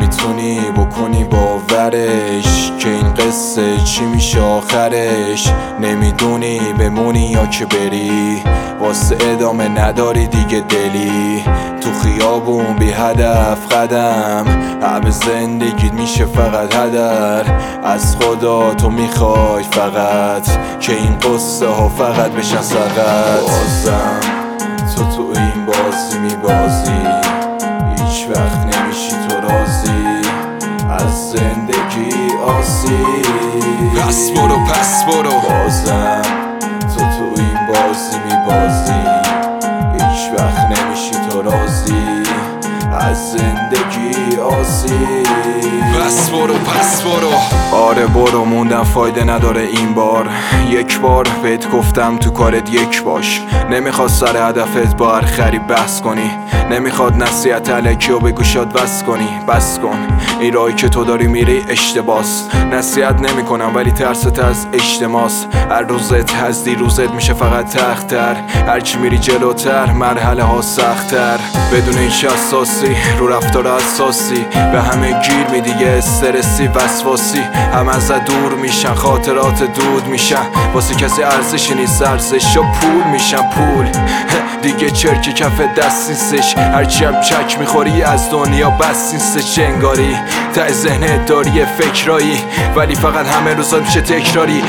بتونی بکنی باورش که این قصه چی میشه آخرش. نمیدونی بمونی یا که بری، واسه ادامه نداری دیگه دلی. تو خیابون بی هدف قدم، همه زندگیت میشه فقط هدر. از خدا تو میخوای فقط که این قصه ها فقط بشن سقط. بازم تو این بازی میبازی، هیچ وقت نمیشی تو راضی از زندگی آسی. پس برو بازم تو این بازی میبازی، هیچ وقت نمیشی تو راضی از زندگی آسی. پس برو آره برو، موندم فایده نداره این بار. یک بار بهت گفتم تو کارت یک باش. نمیخواد سر هدفت با هر خری بحث کنی، نمیخواد نصیحت الکی و به گوشات بس کنی. بس کن، این راهی که تو داری میری اشتباس. نصیحت نمی کنم ولی ترست از اجتماس. هر روزت از دیروزت میشه فقط تختر، هرچی میری جلوتر مرحله ها سختر. بدون هیچ اساسی رو رفتار اساسی، به همه گیر میدی یه استرسی وسواسی. هم ازت دور میشن، خاطرات دود میشن، واسه کسی ارزشی نیست، ارزش و پول میشن. پول دیگه چرک کف دست نیستش، هرچی هم چک میخوری از دنیا بس نیستش. انگاری ته ذهنت داری یه فکرایی، ولی فقط همه روزات میشه تکراری.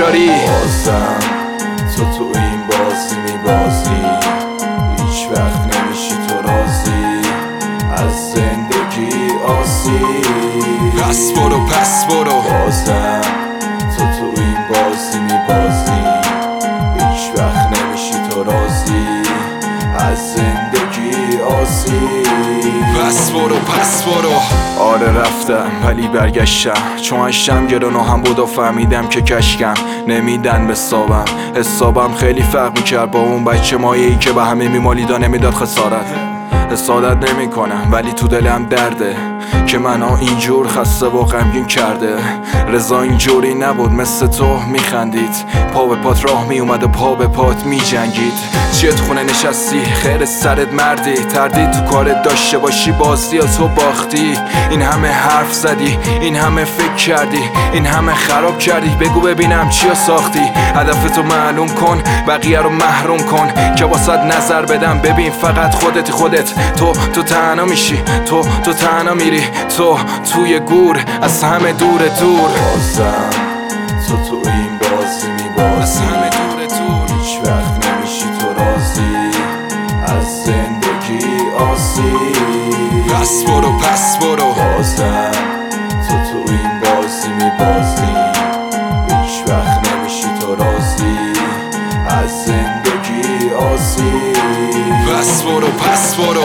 بازم تو این بازی میبازی، هیچ وقت نمیشی تو راضی از زندگی آسی. پس برو بازم تو این بازی میبازی، هیچ وقت نمیشی تو راضی از زندگی آسی. پس برو آره رفتم ولی برگشتم، چون اشتم گرانو هم بود و فهمیدم که کشکم نمیدن به حسابم خیلی فرق میکرد با اون بچه مایه‌ای که به همه میمالیدا نمیداد خسارت. حسادت نمی کنم ولی تو دلم درده که منو اینجور خسته و غمگین کرده. رضا اینجوری نبود، مثل تو میخندید، پا به پات راه میومد و پا به پات میجنگید. چیت خونه نشستی خیر سرت مردی، تردید تو کارت داشته باشی بازی از تو باختی. این همه حرف زدی، این همه فکر کردی، این همه خراب کردی، بگو ببینم چیا ساختی. هدفتو معلوم کن، بقیه رو محروم کن که واسط نظر بدم. ببین فقط خودت تو تنها میشی، تو تنها میری، تو توی گور از همه دور. بازم تو این بازی میبازی، از همه دور هیچ وقت نمیشی تو راضی از زندگی آسی. پس برو بازم تو این بازی میبازی، هیچ وقت نمیشی تو راضی از زندگی آسی. پس برو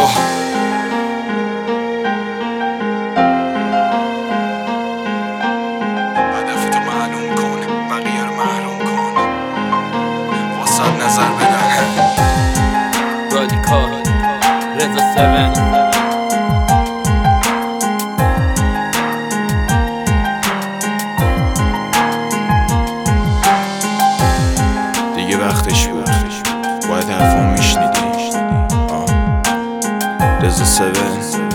هدفتو معلوم کن، بقیه رو محروم کن، واسه نظر بدن. رادیکال رضا 7. دیگه وقتش بود، باید حرفم میشنیدی. رضا 7